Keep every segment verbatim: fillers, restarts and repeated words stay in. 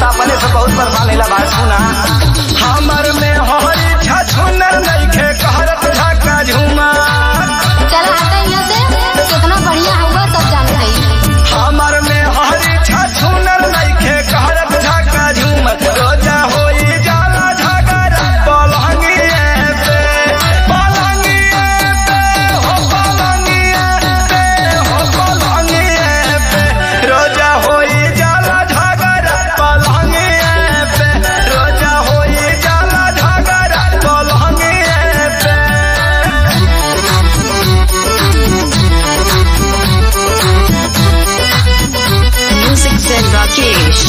तो अपने से बहुत परेशान है बात सुना। हमर में हरी छछुनर नइखे कहरत झका झूमा। चल हटा यहाँ से, कितना बढ़िया हुआ सब जानते हैं। हमर में हरी छछुनर नइखे कहरत झका झूमा। रोजा होई जाला झगड़ा पलंगिए पे, पलंगिए पे हो पलंगिए पे हो पलंगिए पे। रोजा होई जाला झगड़ा पलंगिए पे, रोजा होई जाला झगड़ा पलंगिए पे। Music said Rakesh.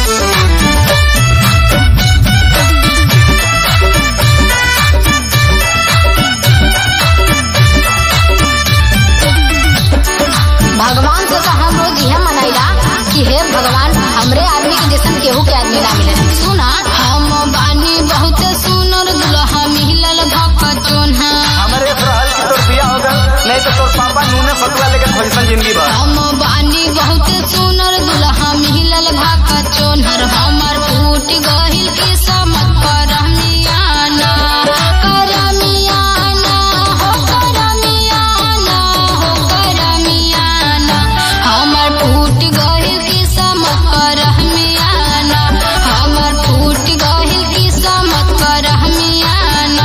भगवान से तो हम रोज यह मनाइला कि हे भगवान हमरे आदमी के जैसन केहू के आदमी ना मिले। सुना हम बानी बहुत सुनर दुल्हा मिलल धक चोन्हा। हमरे रहल की तोर बिया हो गल, नहीं तो तोर पापा नूने फटुआ लेके खोजसन जिंदगी भर। हम बानी बहुत सुनर दुल्हा मिलल धक चोन्हर। हमर फूट गहिल की समत करमियाना, करमियाना हो करमियाना हो करमियाना। हमर फूट गहिल की समत करमियाना, हमर फूट गहिल की समत करमियाना।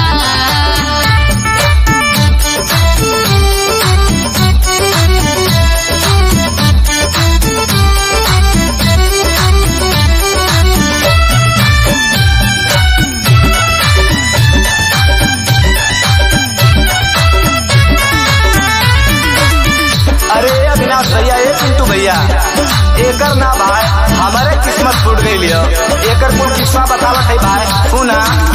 अरे अविनाश भैया, ये चिंटू भैया, एकर ना भाई हमारे किस्मत फूट गई लियो। एकर कुल किस्सा बतावत है भाई सुना।